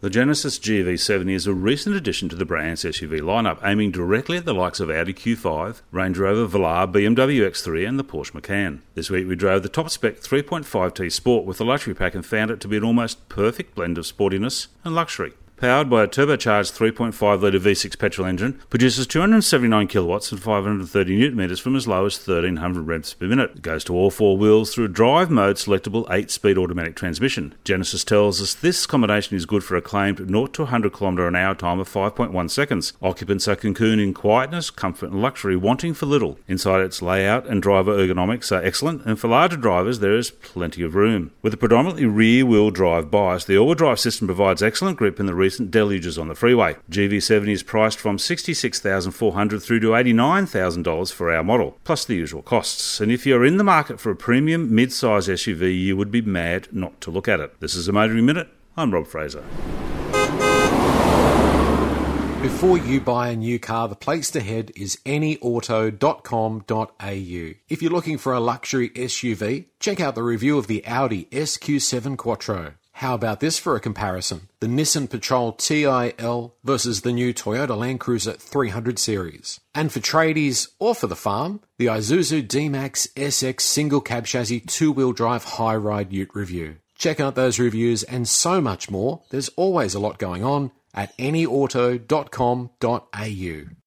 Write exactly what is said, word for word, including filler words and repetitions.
The Genesis G V seventy is a recent addition to the brand's S U V lineup, aiming directly at the likes of Audi Q five, Range Rover Velar, B M W X three and the Porsche Macan. This week we drove the top-spec three point five T Sport with the luxury pack and found it to be an almost perfect blend of sportiness and luxury. Powered by a turbocharged three point five litre V six petrol engine, produces two hundred seventy-nine kilowatts and five hundred thirty newton metres from as low as thirteen hundred revs per minute. It goes to all four wheels through a drive mode selectable eight speed automatic transmission. Genesis tells us this combination is good for a claimed zero to one hundred kilometre an hour time of five point one seconds. Occupants are cocooned in quietness, comfort and luxury, wanting for little. Inside, its layout and driver ergonomics are excellent, and for larger drivers there is plenty of room. With a predominantly rear-wheel drive bias, the all-wheel drive system provides excellent grip in the recent deluges on the freeway. G V seventy is priced from sixty-six thousand four hundred dollars through to eighty-nine thousand dollars for our model, plus the usual costs. And if you're in the market for a premium mid-size S U V, you would be mad not to look at it. This is the Motoring Minute. I'm Rob Fraser. Before you buy a new car, the place to head is any auto dot com dot a u. If you're looking for a luxury S U V, check out the review of the Audi S Q seven Quattro. How about this for a comparison? The Nissan Patrol T I L versus the new Toyota Land Cruiser three hundred series. And for tradies or for the farm, the Isuzu D-Max S X single cab chassis two-wheel drive high-ride ute review. Check out those reviews and so much more. There's always a lot going on at any auto dot com dot a u.